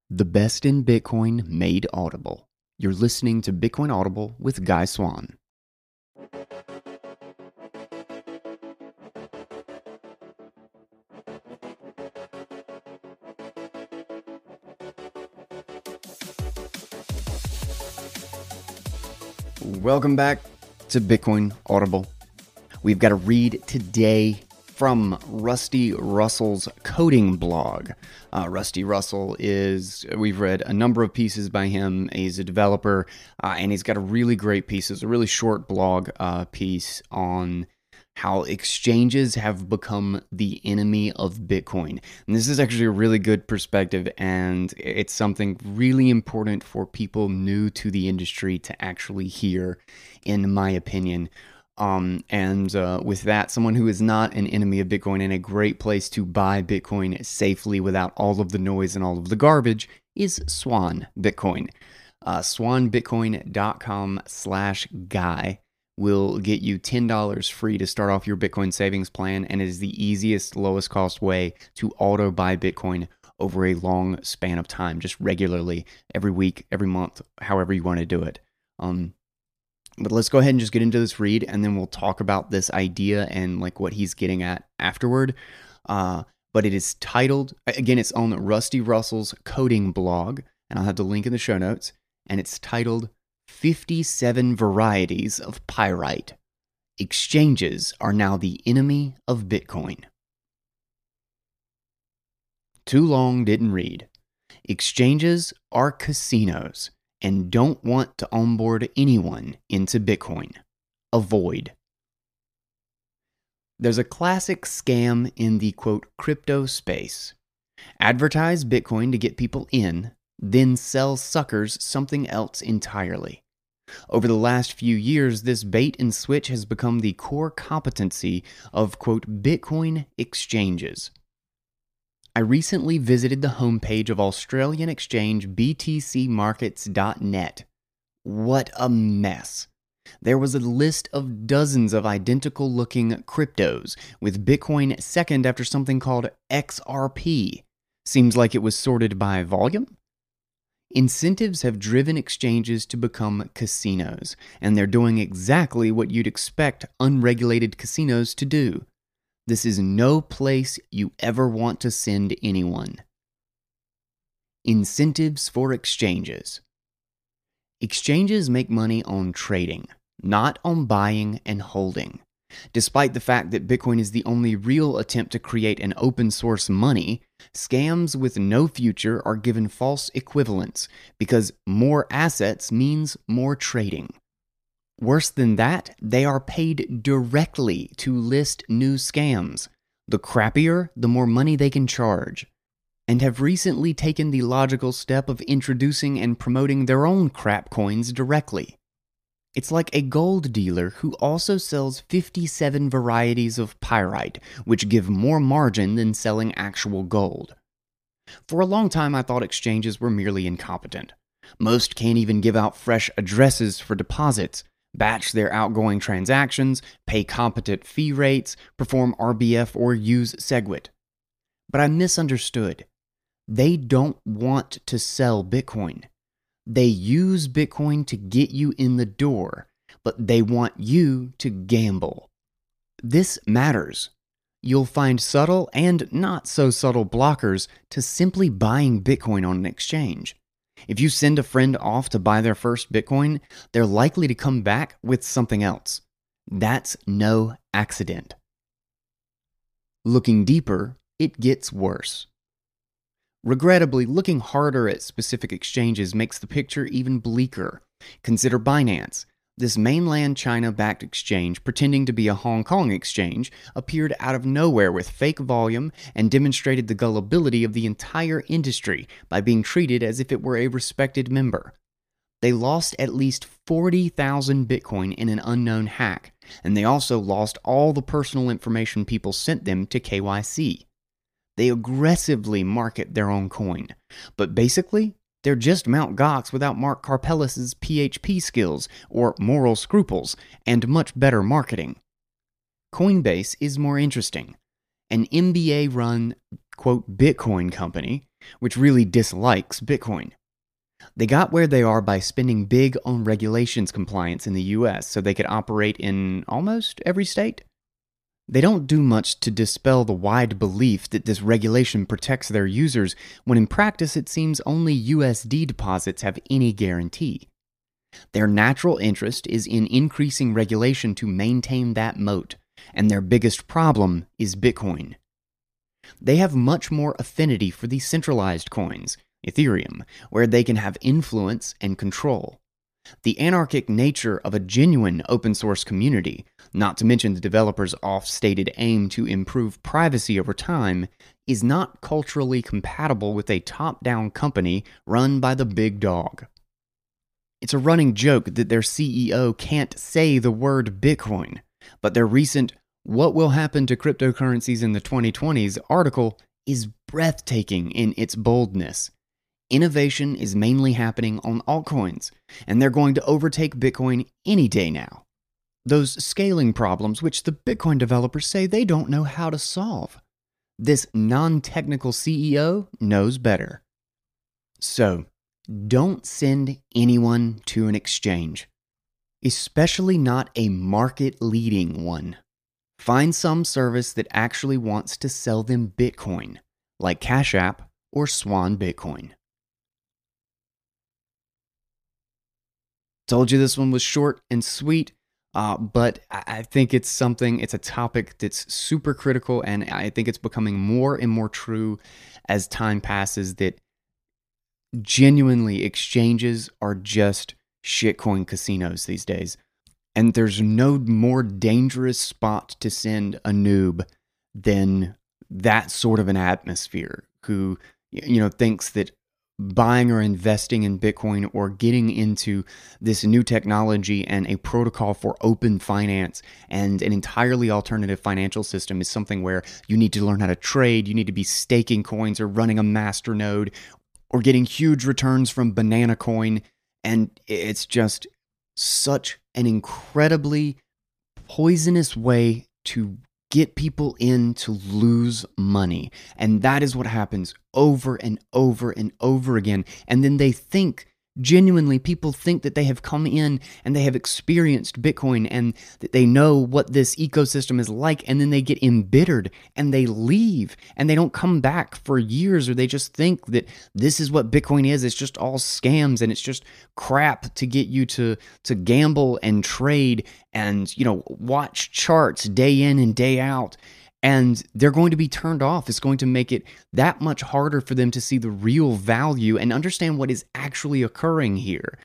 The best in Bitcoin made audible. You're listening to Bitcoin Audible with Guy Swan. Welcome back to Bitcoin Audible. We've got a read today from Rusty Russell's coding blog. Rusty Russell we've read a number of pieces by him. He's a developer, and he's got a really great piece. It's a really short blog piece on how exchanges have become the enemy of Bitcoin. And this is actually a really good perspective, and it's something really important for people new to the industry to actually hear, in my opinion. With that, someone who is not an enemy of Bitcoin and a great place to buy Bitcoin safely without all of the noise and all of the garbage is Swan Bitcoin. SwanBitcoin.com/guy will get you $10 free to start off your Bitcoin savings plan, and it is the easiest, lowest cost way to auto buy Bitcoin over a long span of time, just regularly, every week, every month, however you want to do it. But let's go ahead and just get into this read, and then we'll talk about this idea and like what he's getting at afterward. But it is titled, again, it's on Rusty Russell's coding blog, and I'll have the link in the show notes, and it's titled 57 Varieties of Pyrite. Exchanges are now the enemy of Bitcoin. Too long didn't read. Exchanges are casinos and don't want to onboard anyone into Bitcoin. Avoid. There's a classic scam in the, quote, crypto space. Advertise Bitcoin to get people in, then sell suckers something else entirely. Over the last few years, this bait and switch has become the core competency of, quote, Bitcoin exchanges. I recently visited the homepage of Australian exchange btcmarkets.net. What a mess. There was a list of dozens of identical-looking cryptos, with Bitcoin second after something called XRP. Seems like it was sorted by volume? Incentives have driven exchanges to become casinos, and they're doing exactly what you'd expect unregulated casinos to do. This is no place you ever want to send anyone. Incentives for exchanges. Exchanges make money on trading, not on buying and holding. Despite the fact that Bitcoin is the only real attempt to create an open source money, scams with no future are given false equivalents because more assets means more trading. Worse than that, they are paid directly to list new scams. The crappier, the more money they can charge, and have recently taken the logical step of introducing and promoting their own crap coins directly. It's like a gold dealer who also sells 57 varieties of pyrite, which give more margin than selling actual gold. For a long time, I thought exchanges were merely incompetent. Most can't even give out fresh addresses for deposits, batch their outgoing transactions, pay competent fee rates, perform RBF, or use SegWit. But I misunderstood. They don't want to sell Bitcoin. They use Bitcoin to get you in the door, but they want you to gamble. This matters. You'll find subtle and not so subtle blockers to simply buying Bitcoin on an exchange. If you send a friend off to buy their first Bitcoin, they're likely to come back with something else. That's no accident. Looking deeper, it gets worse. Regrettably, looking harder at specific exchanges makes the picture even bleaker. Consider Binance. This mainland China-backed exchange, pretending to be a Hong Kong exchange, appeared out of nowhere with fake volume and demonstrated the gullibility of the entire industry by being treated as if it were a respected member. They lost at least 40,000 Bitcoin in an unknown hack, and they also lost all the personal information people sent them to KYC. They aggressively market their own coin, but basically, they're just Mt. Gox without Mark Karpellis' PHP skills or moral scruples and much better marketing. Coinbase is more interesting. an MBA run, quote, Bitcoin company, which really dislikes Bitcoin. They got where they are by spending big on regulations compliance in the US so they could operate in almost every state. They don't do much to dispel the wide belief that this regulation protects their users, when in practice it seems only USD deposits have any guarantee. Their natural interest is in increasing regulation to maintain that moat, and their biggest problem is Bitcoin. They have much more affinity for the centralized coins, Ethereum, where they can have influence and control. The anarchic nature of a genuine open source community, not to mention the developers' oft-stated aim to improve privacy over time, is not culturally compatible with a top-down company run by the big dog. It's a running joke that their CEO can't say the word Bitcoin, but their recent "What Will Happen to Cryptocurrencies in the 2020s" article is breathtaking in its boldness. Innovation is mainly happening on altcoins, and they're going to overtake Bitcoin any day now. Those scaling problems which the Bitcoin developers say they don't know how to solve. This non-technical CEO knows better. So, don't send anyone to an exchange, especially not a market-leading one. Find some service that actually wants to sell them Bitcoin, like Cash App or Swan Bitcoin. Told you this one was short and sweet, but I think it's a topic that's super critical, and I think it's becoming more and more true as time passes, that genuinely exchanges are just shitcoin casinos these days. And there's no more dangerous spot to send a noob than that sort of an atmosphere, who, thinks that buying or investing in Bitcoin or getting into this new technology and a protocol for open finance and an entirely alternative financial system is something where you need to learn how to trade, you need to be staking coins or running a masternode or getting huge returns from Banana Coin. And it's just such an incredibly poisonous way to get people in to lose money. And that is what happens over and over and over again. And then they think, genuinely, people think that they have come in and they have experienced Bitcoin and that they know what this ecosystem is like, and then they get embittered and they leave and they don't come back for years, or they just think that this is what Bitcoin is. It's just all scams and it's just crap to get you to gamble and trade and, watch charts day in and day out. And they're going to be turned off. It's going to make it that much harder for them to see the real value and understand what is actually occurring here.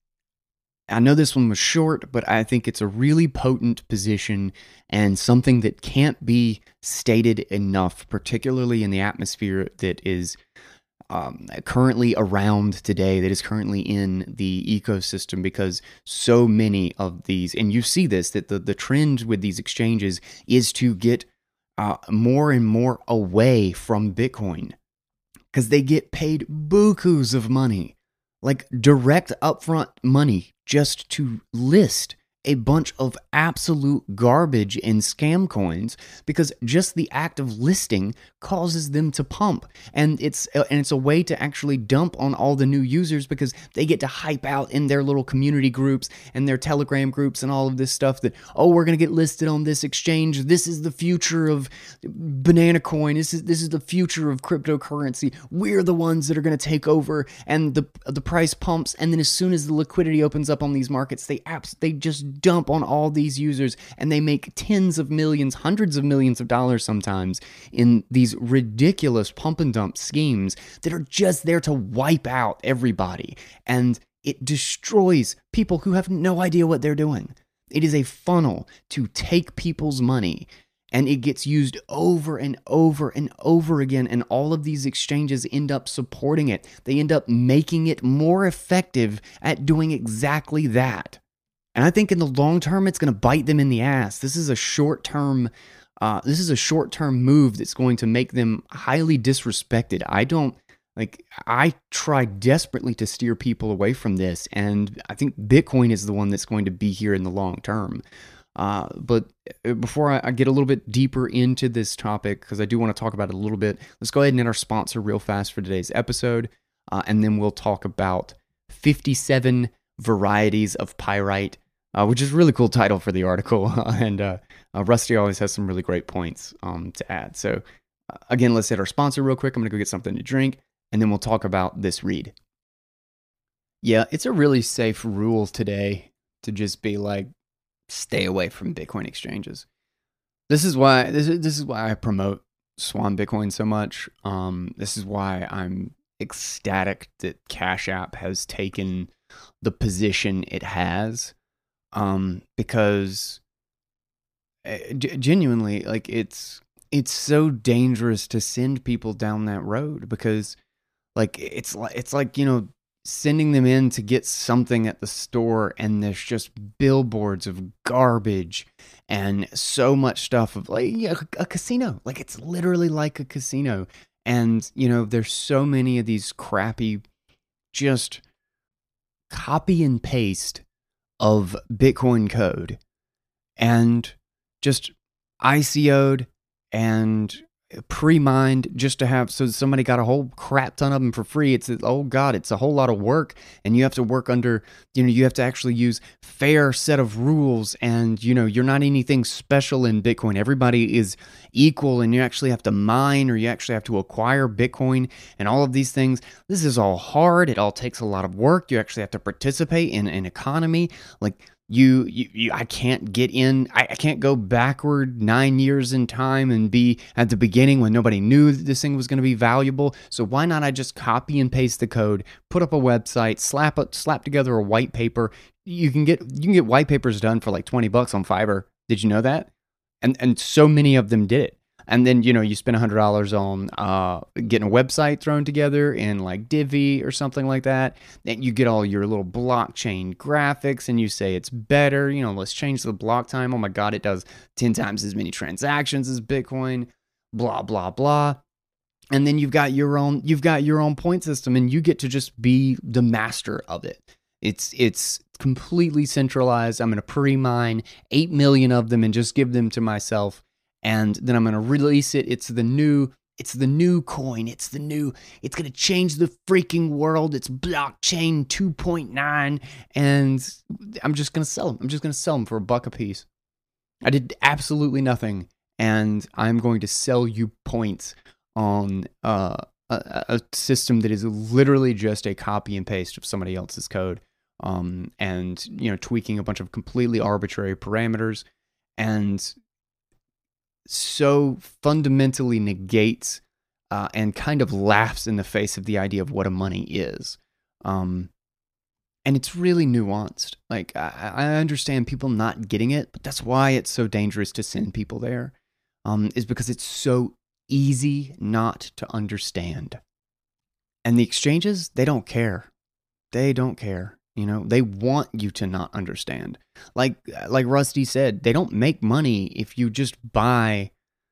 I know this one was short, but I think it's a really potent position and something that can't be stated enough, particularly in the atmosphere that is currently around today, that is currently in the ecosystem, because so many of these, and you see this, that the trend with these exchanges is to get more and more away from Bitcoin, because they get paid bukus of money, like direct upfront money, just to list a bunch of absolute garbage and scam coins, because just the act of listing causes them to pump. And it's a way to actually dump on all the new users, because they get to hype out in their little community groups and their Telegram groups and all of this stuff that, oh, we're going to get listed on this exchange. This is the future of Banana Coin. This is the future of cryptocurrency. We're the ones that are going to take over, and the price pumps. And then as soon as the liquidity opens up on these markets, they just dump on all these users, and they make tens of millions, hundreds of millions of dollars sometimes in these ridiculous pump and dump schemes that are just there to wipe out everybody. And it destroys people who have no idea what they're doing. It is a funnel to take people's money, and it gets used over and over and over again, and all of these exchanges end up supporting it. They end up making it more effective at doing exactly that. And I think in the long term, it's going to bite them in the ass. This is a short-term move that's going to make them highly disrespected. I try desperately to steer people away from this, and I think Bitcoin is the one that's going to be here in the long term. But before I get a little bit deeper into this topic, because I do want to talk about it a little bit, let's go ahead and hit our sponsor real fast for today's episode, and then we'll talk about 57 varieties of pyrite, which is a really cool title for the article. And Rusty always has some really great points to add. So again, let's hit our sponsor real quick. I'm going to go get something to drink, and then we'll talk about this read. Yeah, it's a really safe rule today to just be like, stay away from Bitcoin exchanges. This is why I promote Swan Bitcoin so much. This is why I'm ecstatic that Cash App has taken the position it has, because genuinely, like, it's so dangerous to send people down that road, because like it's like, you know, sending them in to get something at the store, and there's just billboards of garbage and so much stuff of like a casino. Like, it's literally like a casino. And, you know, there's so many of these crappy, just copy and paste of Bitcoin code, and just ICO'd and pre-mined just to have, so somebody got a whole crap ton of them for free. It's, oh God, it's a whole lot of work, and you have to work under, you know, you have to actually use fair set of rules, and, you know, you're not anything special in Bitcoin. Everybody is equal, and you actually have to mine, or you actually have to acquire Bitcoin, and all of these things. This is all hard. It all takes a lot of work. You actually have to participate in an economy. Like, I can't get in. I can't go backward 9 years in time and be at the beginning when nobody knew that this thing was going to be valuable. So why not I just copy and paste the code, put up a website, slap together a white paper. You can get white papers done for like $20 on Fiverr. Did you know that? And so many of them did it. And then, you know, you spend $100 on getting a website thrown together in like Divi or something like that. And you get all your little blockchain graphics, and you say it's better. You know, let's change the block time. Oh my God, it does 10 times as many transactions as Bitcoin. Blah blah blah. And then you've got your own point system, and you get to just be the master of it. It's completely centralized. I'm going to pre-mine 8 million of them and just give them to myself. And then I'm going to release it. It's the new coin. It's going to change the freaking world. It's blockchain 2.9. And I'm just going to sell them. I'm just going to sell them for $1 a piece. I did absolutely nothing. And I'm going to sell you points on a system that is literally just a copy and paste of somebody else's code. And, you know, tweaking a bunch of completely arbitrary parameters, and so fundamentally negates and kind of laughs in the face of the idea of what a money is. And it's really nuanced. Like, I understand people not getting it, but that's why it's so dangerous to send people there, is because it's so easy not to understand. And the exchanges, they don't care. They don't care. You know, they want you to not understand. Like Rusty said, they don't make money if you just buy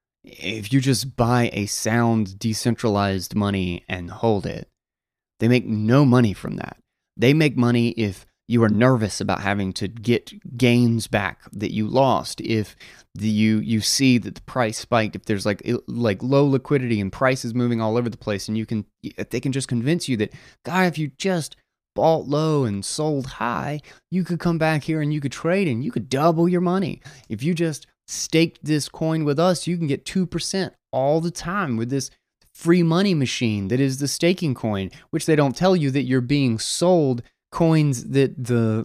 a sound decentralized money and hold it. They make no money from that. They make money if you are nervous about having to get gains back that you lost, if you see that the price spiked, if there's like low liquidity and prices moving all over the place, and they can just convince you that, guy, if you just bought low and sold high, you could come back here and you could trade and you could double your money. If you just staked this coin with us, you can get 2% all the time with this free money machine that is the staking coin, which they don't tell you that you're being sold coins that the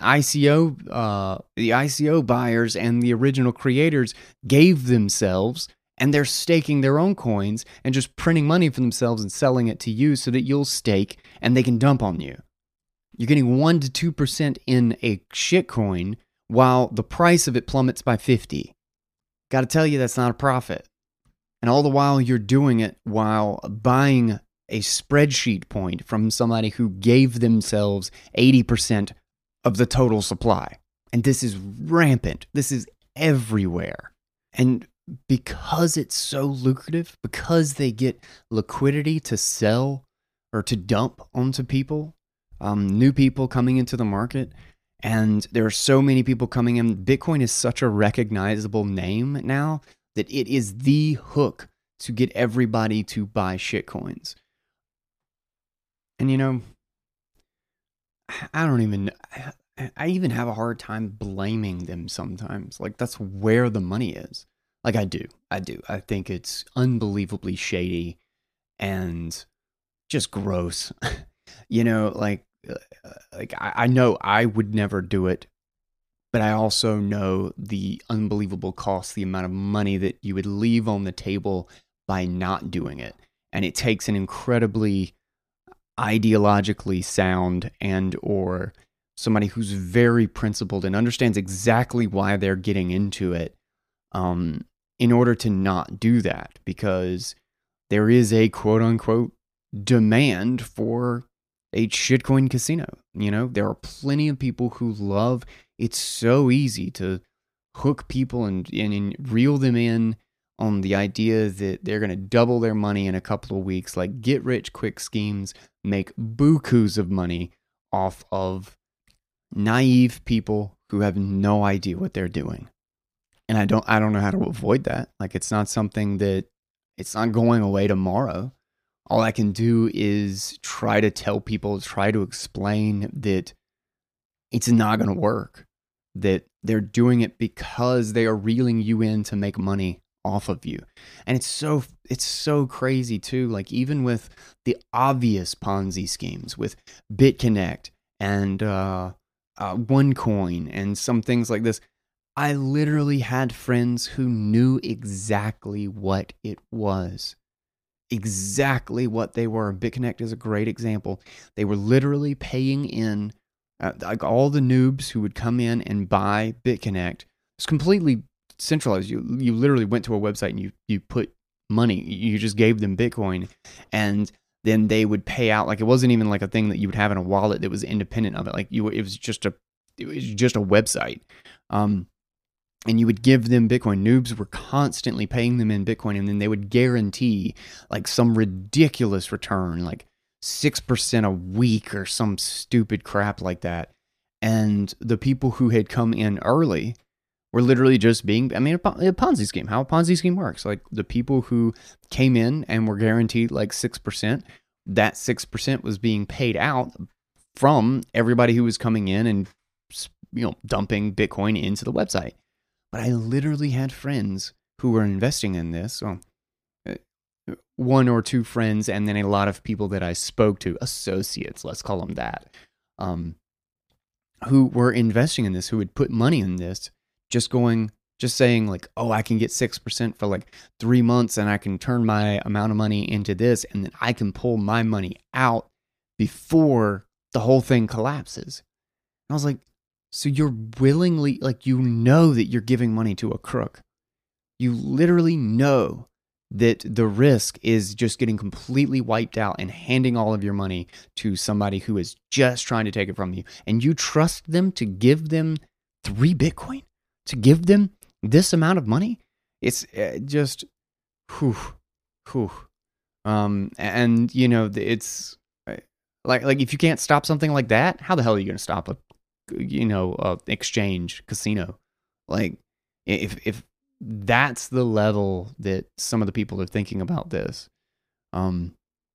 ICO buyers and the original creators gave themselves, and they're staking their own coins and just printing money for themselves and selling it to you so that you'll stake and they can dump on you. You're getting 1 to 2% in a shitcoin while the price of it plummets by 50. Got to tell you, that's not a profit. And all the while you're doing it while buying a spreadsheet point from somebody who gave themselves 80% of the total supply. And this is rampant. This is everywhere. And because it's so lucrative, because they get liquidity to sell or to dump onto people, new people coming into the market, And there are so many people coming in. Bitcoin is such a recognizable name now that it is the hook to get everybody to buy shitcoins. And I don't even, I even have a hard time blaming them sometimes. Like, that's where the money is. Like, I do. I think it's unbelievably shady and just gross. I know I would never do it, but I also know the unbelievable cost, the amount of money that you would leave on the table by not doing it. And it takes an incredibly ideologically sound and or somebody who's very principled and understands exactly why they're getting into it, in order to not do that, because there is a quote unquote demand for a shitcoin casino. There are plenty of people who love. It's so easy to hook people and reel them in on the idea that they're going to double their money in a couple of weeks, like get rich quick schemes, make bukus of money off of naive people who have no idea what they're doing. And I don't know how to avoid that. Like, it's not something that, it's not going away tomorrow. All I can do is try to tell people, try to explain that it's not going to work, that they're doing it because they are reeling you in to make money off of you. And it's so crazy too. Like, even with the obvious Ponzi schemes with BitConnect and OneCoin and some things like this, I literally had friends who knew exactly what it was. Exactly what they were. BitConnect is a great example. They were literally paying in, like, all the noobs who would come in and buy BitConnect. It's completely centralized. You literally went to a website and you put money. You just gave them Bitcoin, and then they would pay out. Like, it wasn't even like a thing that you would have in a wallet that was independent of it. Like, it was just a website. And you would give them Bitcoin. Noobs were constantly paying them in Bitcoin, and then they would guarantee like some ridiculous return, like 6% a week or some stupid crap like that. And the people who had come in early were literally just being, I mean, a Ponzi scheme. How a Ponzi scheme works. Like, the people who came in and were guaranteed like 6%, that 6% was being paid out from everybody who was coming in and, dumping Bitcoin into the website. But I literally had friends who were investing in this. Well, one or two friends, and then a lot of people that I spoke to, associates, let's call them that, who were investing in this, who would put money in this, just saying like, oh, I can get 6% for like 3 months, and I can turn my amount of money into this, and then I can pull my money out before the whole thing collapses. And I was like, so you're willingly, like, that you're giving money to a crook. You literally know that the risk is just getting completely wiped out and handing all of your money to somebody who is just trying to take it from you. And you trust them to give them 3 Bitcoin, to give them this amount of money. It's just, whew. And it's like if you can't stop something like that, how the hell are you going to stop a exchange casino? Like, if that's the level that some of the people are thinking about this, and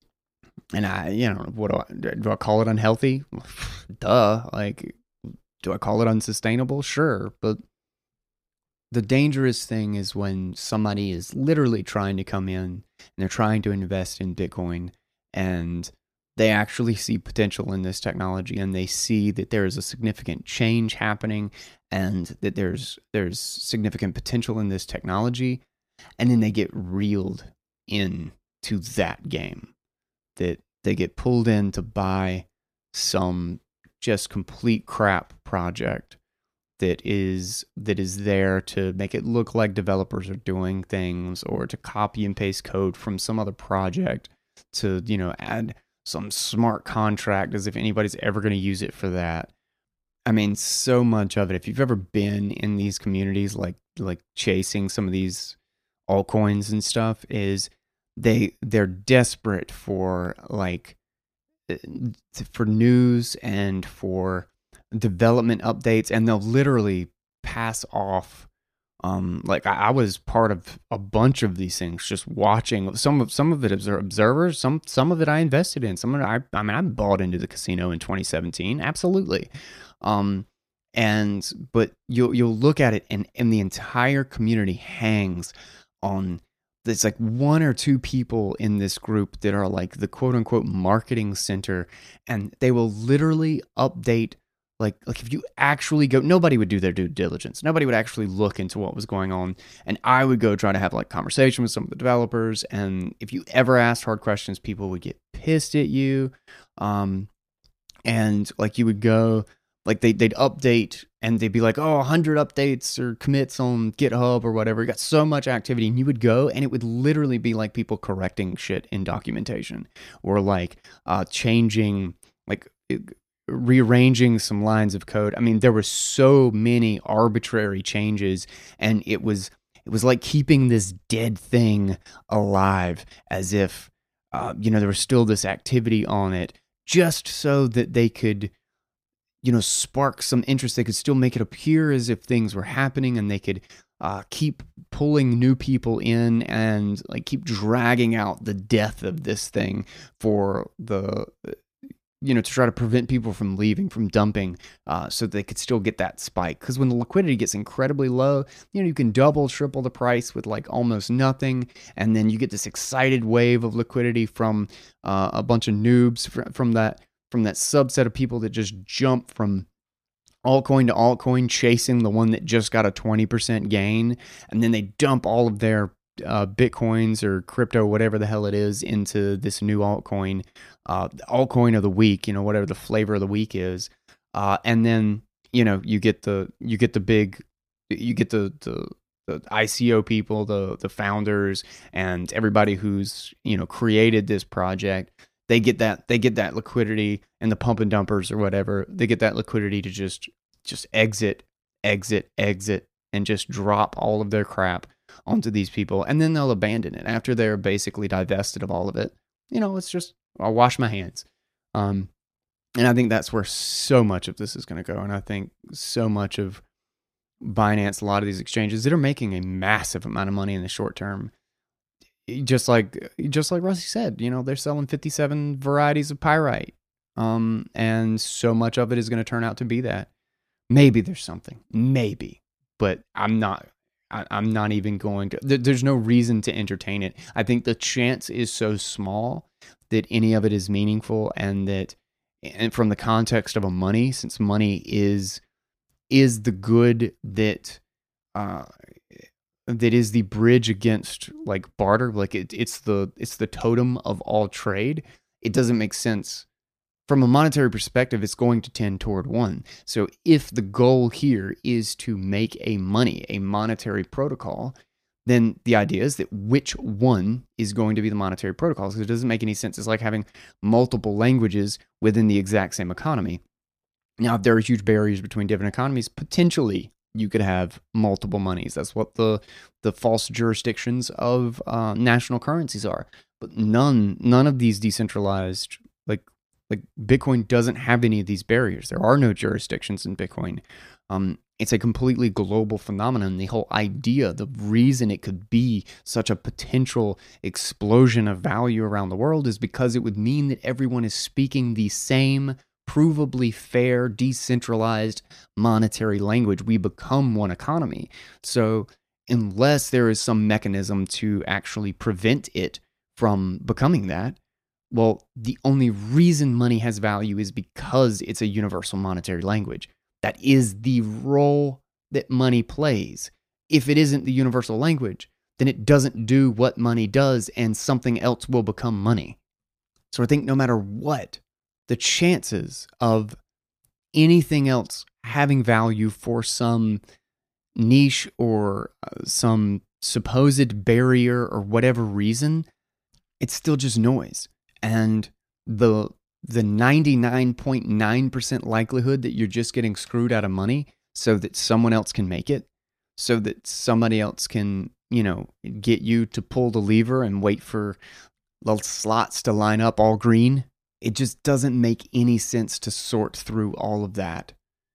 what do I call it? Unhealthy? Duh. Like, do I call it unsustainable? Sure. But the dangerous thing is when somebody is literally trying to come in and they're trying to invest in Bitcoin, and they actually see potential in this technology, and they see that there is a significant change happening, and that there's significant potential in this technology, and then they get reeled into that game, that they get pulled in to buy some just complete crap project that is there to make it look like developers are doing things, or to copy and paste code from some other project to add some smart contract as if anybody's ever going to use it for that. I mean, so much of it, if you've ever been in these communities, like chasing some of these altcoins and stuff, is they're desperate for news and for development updates, and they'll literally pass off. Like I was part of a bunch of these things, just watching some of it as observers, some of it I invested in. Some of it I mean I bought into the casino in 2017, absolutely. But you'll look at it, and the entire community hangs on. There's like one or two people in this group that are like the quote unquote marketing center, and they will literally update. Like if you actually go, nobody would do their due diligence. Nobody would actually look into what was going on. And I would go try to have like conversation with some of the developers. And if you ever asked hard questions, people would get pissed at you. And like you would go, like they'd update and they'd be like, oh, 100 updates or commits on GitHub or whatever. You got so much activity, and you would go and it would literally be like people correcting shit in documentation, or like changing, like rearranging some lines of code. I mean, there were so many arbitrary changes, and it was like keeping this dead thing alive, as if there was still this activity on it, just so that they could spark some interest. They could still make it appear as if things were happening, and they could keep pulling new people in, and like keep dragging out the death of this thing for the to try to prevent people from leaving, from dumping, so they could still get that spike. Because when the liquidity gets incredibly low, you can double, triple the price with like almost nothing, and then you get this excited wave of liquidity from a bunch of noobs from that subset of people that just jump from altcoin to altcoin, chasing the one that just got a 20% gain, and then they dump all of their Bitcoins or crypto, whatever the hell it is, into this new altcoin, altcoin of the week, whatever the flavor of the week is, and then you get the ICO people, the founders, and everybody who's created this project. They get that liquidity, and the pump and dumpers or whatever, they get that liquidity to just exit, and just drop all of their crap onto these people, and then they'll abandon it after they're basically divested of all of it. It's just, I'll wash my hands. And I think that's where so much of this is going to go. And I think so much of Binance, a lot of these exchanges that are making a massive amount of money in the short term, just like Rusty said, they're selling 57 varieties of pyrite. And so much of it is going to turn out to be that. Maybe there's something, but I'm not even going to, there's no reason to entertain it. I think the chance is so small that any of it is meaningful, and from the context of money, since money is the good that is the bridge against like barter, like it's the totem of all trade. It doesn't make sense. From a monetary perspective, it's going to tend toward one. So if the goal here is to make a monetary protocol, then the idea is that which one is going to be the monetary protocol? Because it doesn't make any sense. It's like having multiple languages within the exact same economy. Now, if there are huge barriers between different economies, potentially you could have multiple monies. That's what the false jurisdictions of national currencies are. But none of these decentralized, like Bitcoin doesn't have any of these barriers. There are no jurisdictions in Bitcoin. It's a completely global phenomenon. The whole idea, the reason it could be such a potential explosion of value around the world is because it would mean that everyone is speaking the same provably fair, decentralized monetary language. We become one economy. So unless there is some mechanism to actually prevent it from becoming that, well, the only reason money has value is because it's a universal monetary language. That is the role that money plays. If it isn't the universal language, then it doesn't do what money does, and something else will become money. So I think no matter what, the chances of anything else having value for some niche or some supposed barrier or whatever reason, it's still just noise. And the 99.9% likelihood that you're just getting screwed out of money so that someone else can make it, so that somebody else can, get you to pull the lever and wait for the slots to line up all green. It just doesn't make any sense to sort through all of that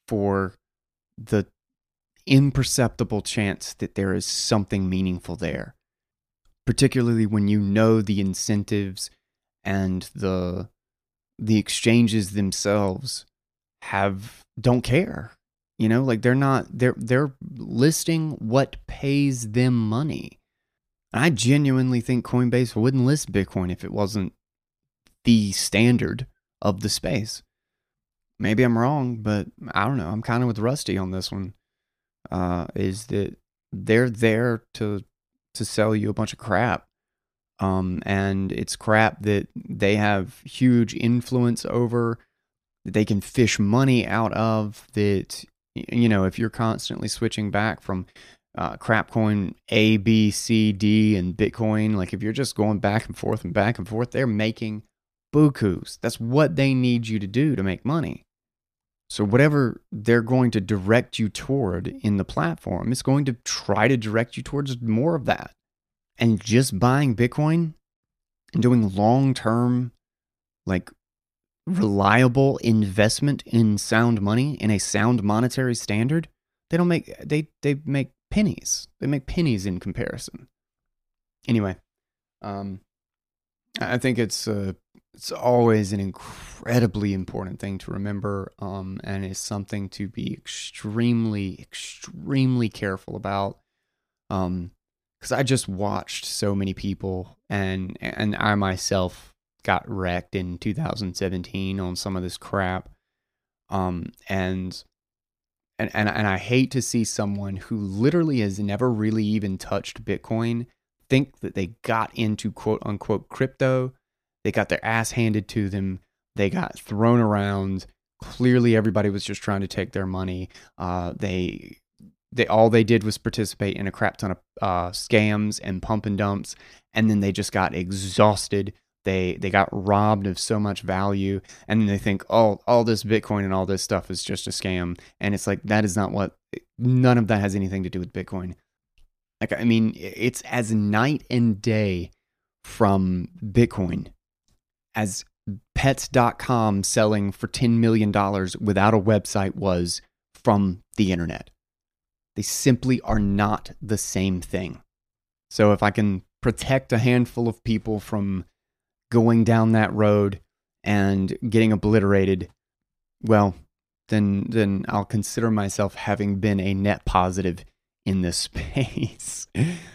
for the imperceptible chance that there is something meaningful there, particularly when you know the incentives and the exchanges themselves don't care. Like they're listing what pays them money. And I genuinely think Coinbase wouldn't list Bitcoin if it wasn't the standard of the space. Maybe I'm wrong, but I don't know. I'm kind of with Rusty on this one. Is that they're there to sell you a bunch of crap. And it's crap that they have huge influence over, that they can fish money out of, that, if you're constantly switching back from crap coin A, B, C, D, and Bitcoin, like if you're just going back and forth, they're making bukus. That's what they need you to do to make money. So whatever they're going to direct you toward in the platform, it's going to try to direct you towards more of that. And just buying Bitcoin and doing long-term, like reliable investment in sound money, in a sound monetary standard, they make pennies. They make pennies in comparison. Anyway, I think it's always an incredibly important thing to remember, and it's something to be extremely, extremely careful about. Because I just watched so many people, and I myself got wrecked in 2017 on some of this crap. And I hate to see someone who literally has never really even touched Bitcoin think that they got into quote unquote crypto. They got their ass handed to them. They got thrown around. Clearly, everybody was just trying to take their money. They all they did was participate in a crap ton of scams and pump and dumps, and then they just got exhausted. They got robbed of so much value, and then they think, oh, all this Bitcoin and all this stuff is just a scam. And it's like, that is not none of that has anything to do with Bitcoin. Like, I mean, it's as night and day from Bitcoin as pets.com selling for $10 million without a website was from the internet. They simply are not the same thing. So if I can protect a handful of people from going down that road and getting obliterated, well, then I'll consider myself having been a net positive in this space.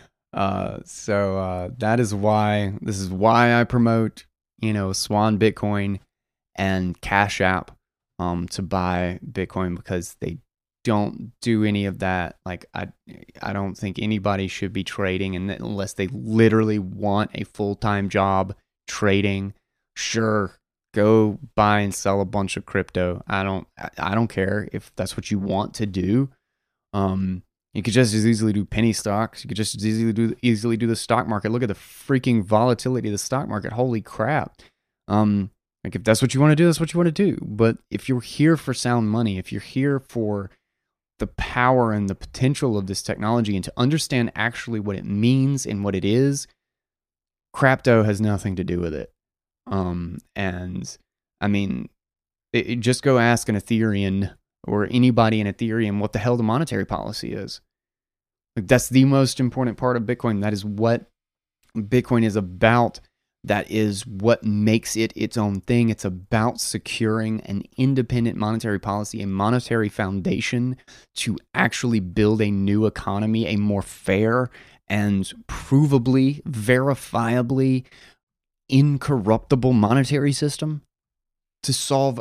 So this is why I promote, Swan Bitcoin and Cash App to buy Bitcoin, because they don't do any of that. Like, I don't think anybody should be trading unless they literally want a full-time job trading. Sure, go buy and sell a bunch of crypto. I don't care if that's what you want to do. You could just as easily do penny stocks. You could just as easily do the stock market. Look at the freaking volatility of the stock market. Holy crap. Like, if that's what you want to do, that's what you want to do. But if you're here for sound money, if you're here for the power and the potential of this technology and to understand actually what it means and what it is, crypto has nothing to do with it. And I mean, just go ask an Ethereum or anybody in Ethereum what the hell the monetary policy is. Like, that's the most important part of Bitcoin. That is what Bitcoin is about. That is what makes it its own thing. It's about securing an independent monetary policy, a monetary foundation to actually build a new economy, a more fair and provably, verifiably incorruptible monetary system to solve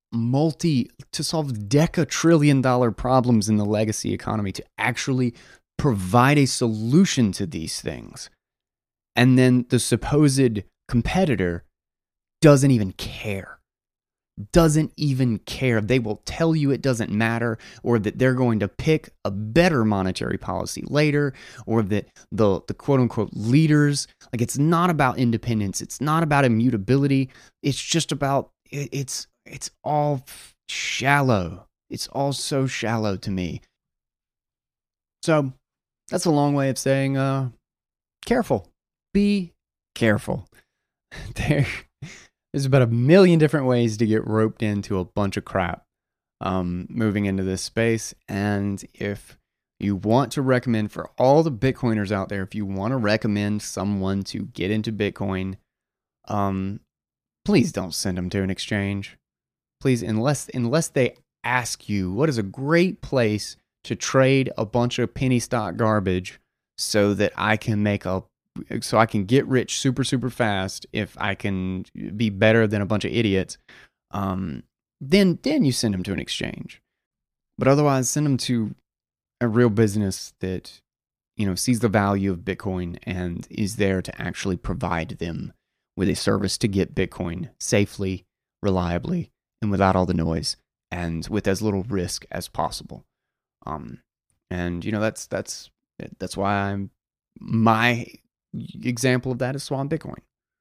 deca-trillion-dollar problems in the legacy economy, to actually provide a solution to these things. And then the supposed competitor doesn't even care. They will tell you it doesn't matter, or that they're going to pick a better monetary policy later, or that the quote-unquote leaders, like, it's not about independence. It's not about immutability. It's just about, it's all shallow. It's all so shallow to me. So that's a long way of saying, careful. Be careful. There's about a million different ways to get roped into a bunch of crap. moving into this space. And if you want to recommend, for all the Bitcoiners out there, if you want to recommend someone to get into Bitcoin, please don't send them to an exchange. Please, unless they ask you what is a great place to trade a bunch of penny stock garbage so that I can get rich super, super fast if I can be better than a bunch of idiots, then you send them to an exchange. But otherwise, send them to a real business that, sees the value of Bitcoin and is there to actually provide them with a service to get Bitcoin safely, reliably, and without all the noise, and with as little risk as possible. And that's why my example of that is Swan Bitcoin.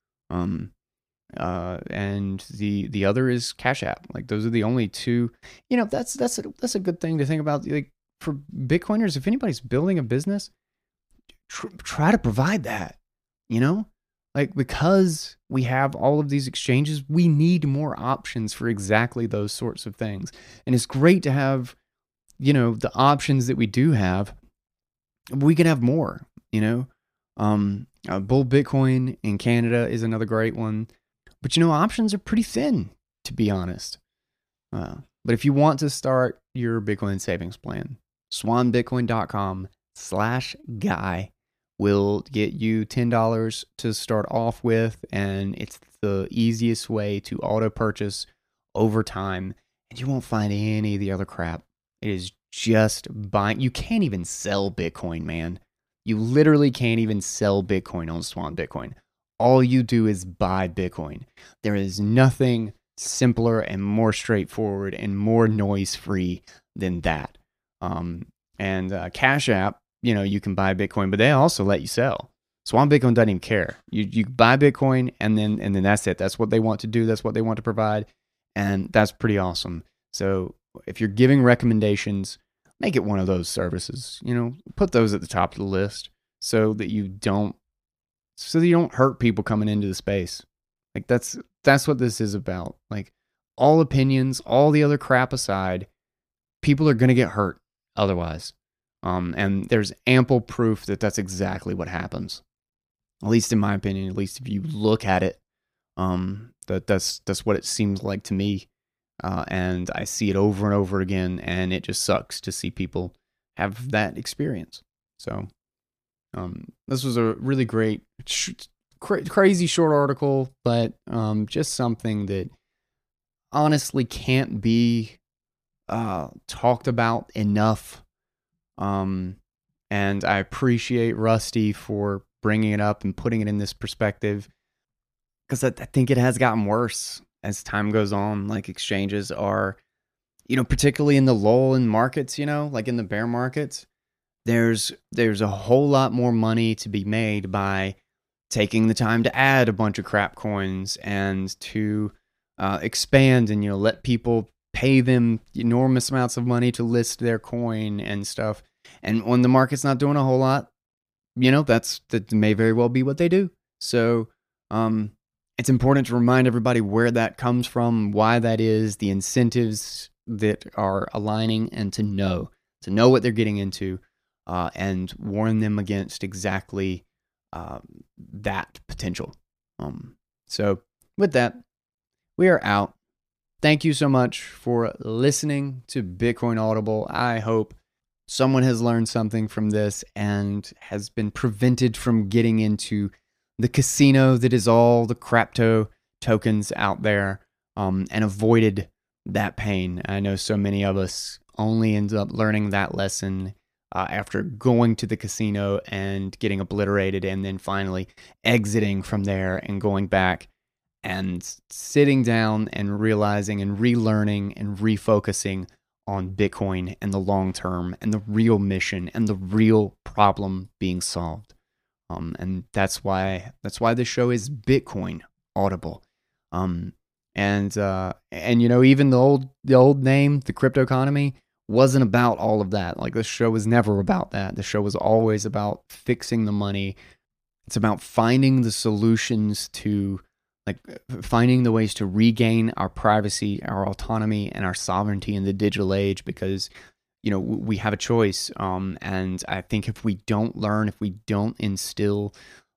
And the other is Cash App. Like, those are the only two. That's a good thing to think about. Like, for Bitcoiners, if anybody's building a business, try to provide that. Like, because we have all of these exchanges, we need more options for exactly those sorts of things. And it's great to have, the options that we do have. We can have more. Bull Bitcoin in Canada is another great one. But, options are pretty thin, to be honest. But if you want to start your Bitcoin savings plan, swanbitcoin.com/guy will get you $10 to start off with. And it's the easiest way to auto purchase over time. And you won't find any of the other crap. It is just buying. You can't even sell Bitcoin, man. You literally can't even sell Bitcoin on Swan Bitcoin. All you do is buy Bitcoin. There is nothing simpler and more straightforward and more noise-free than that. And Cash App, you can buy Bitcoin, but they also let you sell. Swan Bitcoin doesn't even care. You buy Bitcoin and then that's it. That's what they want to do. That's what they want to provide. And that's pretty awesome. So if you're giving recommendations, make it one of those services. Put those at the top of the list so that you don't hurt people coming into the space. Like, that's what this is about. Like, all opinions, all the other crap aside, people are going to get hurt otherwise. And there's ample proof that that's exactly what happens. At least in my opinion, at least if you look at it, that's what it seems like to me. And I see it over and over again, and it just sucks to see people have that experience. So, this was a really great, crazy short article, but just something that honestly can't be talked about enough. And I appreciate Rusty for bringing it up and putting it in this perspective, because I think it has gotten worse as time goes on. Like, exchanges are, particularly in the lull in markets, like in the bear markets, there's a whole lot more money to be made by taking the time to add a bunch of crap coins and to expand and, let people pay them enormous amounts of money to list their coin and stuff. And when the market's not doing a whole lot, that may very well be what they do. So, it's important to remind everybody where that comes from, why that is, the incentives that are aligning, and to know what they're getting into, and warn them against exactly that potential. So with that, we are out. Thank you so much for listening to Bitcoin Audible. I hope someone has learned something from this and has been prevented from getting into the casino that is all the crypto tokens out there, and avoided that pain. I know so many of us only end up learning that lesson after going to the casino and getting obliterated, and then finally exiting from there and going back and sitting down and realizing and relearning and refocusing on Bitcoin and the long term and the real mission and the real problem being solved. And that's why this show is Bitcoin Audible. And even the old name, the crypto economy, wasn't about all of that. Like, the show was never about that. The show was always about fixing the money. It's about finding the solutions to like finding the ways to regain our privacy, our autonomy, and our sovereignty in the digital age, because we have a choice. And I think if we don't learn, if we don't instill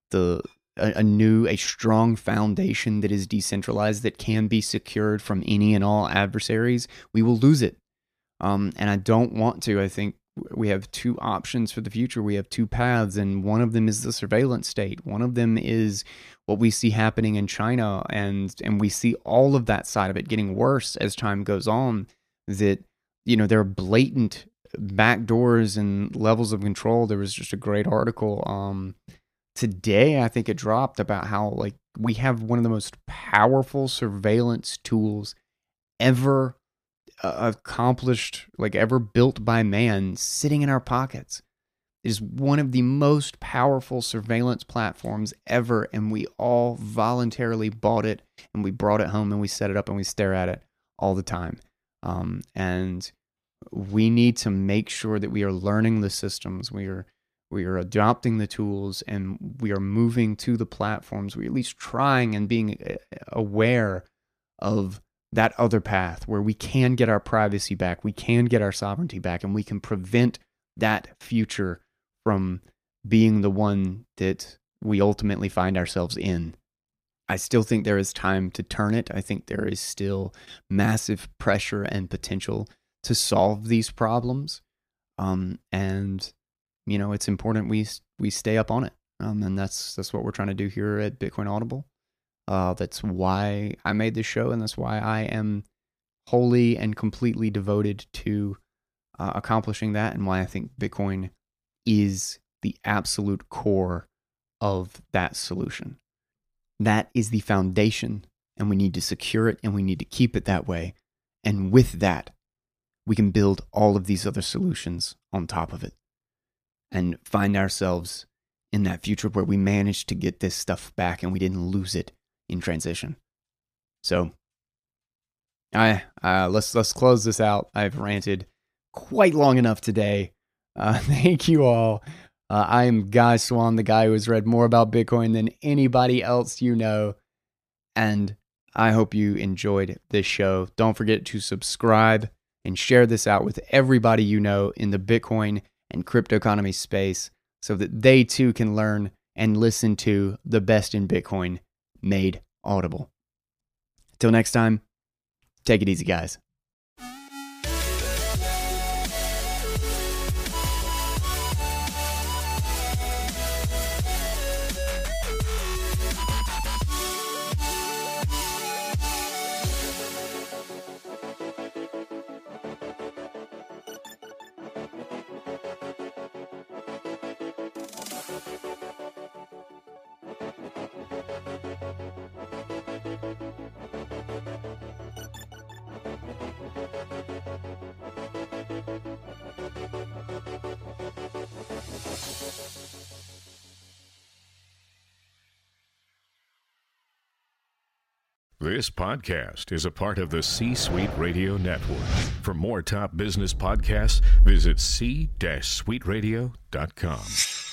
a strong foundation that is decentralized, that can be secured from any and all adversaries, we will lose it. And I don't want to. I think we have two options for the future. We have two paths, and one of them is the surveillance state. One of them is what we see happening in China, and we see all of that side of it getting worse as time goes on. That there are blatant backdoors and levels of control. There was just a great article today, I think it dropped, about how we have one of the most powerful surveillance tools ever accomplished, ever built by man, sitting in our pockets. It is one of the most powerful surveillance platforms ever, and we all voluntarily bought it, and we brought it home, and we set it up, and we stare at it all the time. And we need to make sure that we are learning the systems, we are adopting the tools, and we are moving to the platforms. We're at least trying and being aware of that other path where we can get our privacy back, we can get our sovereignty back, and we can prevent that future from being the one that we ultimately find ourselves in. I still think there is time to turn it. I think there is still massive pressure and potential to solve these problems. And it's important we stay up on it. And that's what we're trying to do here at Bitcoin Audible. That's why I made this show, and that's why I am wholly and completely devoted to accomplishing that, and why I think Bitcoin is the absolute core of that solution. That is the foundation, and we need to secure it, and we need to keep it that way. And with that, we can build all of these other solutions on top of it and find ourselves in that future where we managed to get this stuff back and we didn't lose it in transition. So, let's close this out. I've ranted quite long enough today. Thank you all. I am Guy Swan, the guy who has read more about Bitcoin than anybody else you know, and I hope you enjoyed this show. Don't forget to subscribe and share this out with everybody you know in the Bitcoin and crypto economy space, so that they too can learn and listen to the best in Bitcoin made audible. Till next time, take it easy, guys. This podcast is a part of the C-Suite Radio Network. For more top business podcasts, visit c-suiteradio.com.